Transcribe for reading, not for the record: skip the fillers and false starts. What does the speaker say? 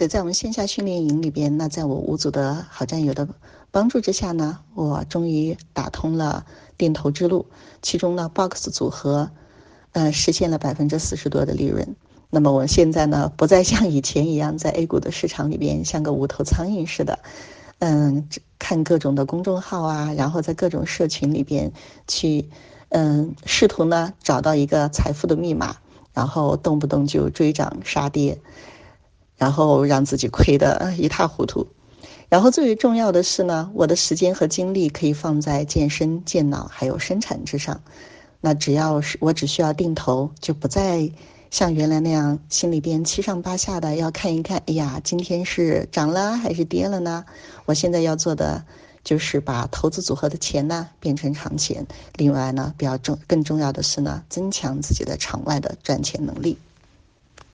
对，在我们线下训练营里边，那在我五组的好战友的帮助之下呢，我终于打通了定投之路。其中呢 ，box 组合，实现了40%多的利润。那么我现在呢，不再像以前一样在 A 股的市场里边像个无头苍蝇似的，看各种的公众号啊，然后在各种社群里边去，试图呢找到一个财富的密码，然后动不动就追涨杀跌，然后让自己亏得一塌糊涂。然后最为重要的是呢，我的时间和精力可以放在健身、健脑还有生产之上。那只需要定投，就不再像原来那样心里边七上八下的要看一看，哎呀，今天是涨了还是跌了呢？我现在要做的就是把投资组合的钱呢变成长钱。另外呢，更重要的是呢，增强自己的场外的赚钱能力。